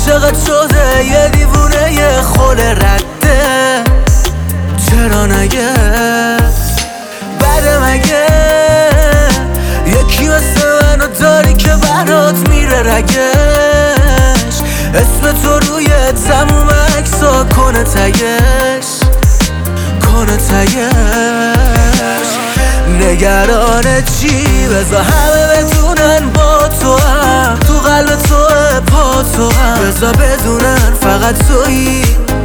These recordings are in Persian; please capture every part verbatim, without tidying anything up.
عاشقت شده یه دیوونه یه خل رده. چرا نگه بده مگه یکی مثل منو داری که برات میره رگش. اسم تو روی تموم عکسا کنه تگش، کنه تگش. نگران چی؟ بذار همه بدونن با تو هم تو قلب تو پا تو هم. بذار بدونن فقط تویی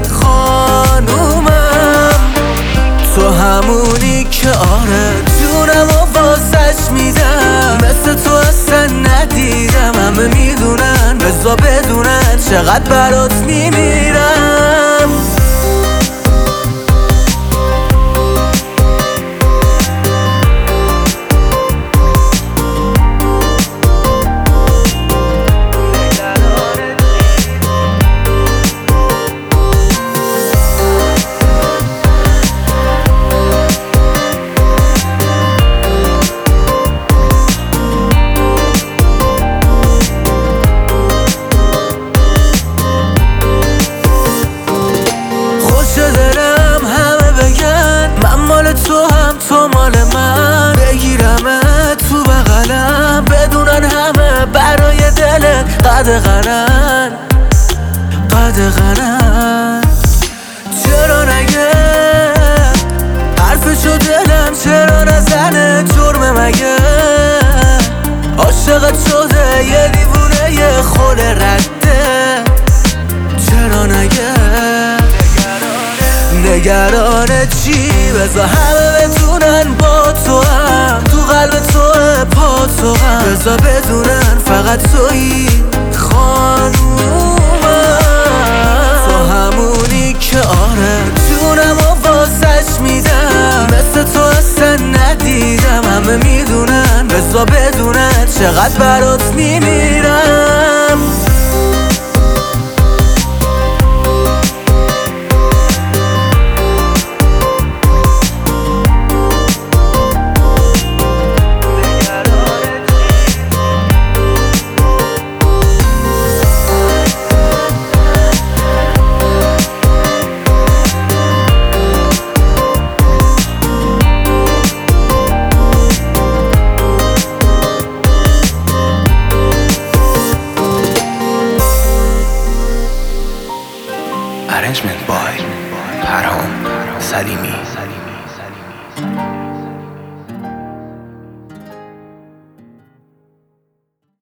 خانومم. تو همونی که آره جونم و واسش میدم. مثل تو اصلا ندیدم، همه میدونن. بذار بدونن چقدر برات میمیرم. تو هم تو مال من، بگیرمه تو بغلم. بدونن همه برای دلت قدغنن، قدغنن. چرا نگه حرفشو دلم چرا نزنه؟ جرمه مگه عاشقت شده یه دیوونه یه خل رده. چرا نگه نگران چی؟ بذار همه بدونن با تو هم تو قلب تو پا تو هم. بذار بدونن فقط تویی خانومم. تو همونی که آره جونم و واسش میدم. مثل تو اصلا ندیدم، همه میدونن. بذار بدونن چقدر برات میمیرم. Arrangement by Haram Salimi.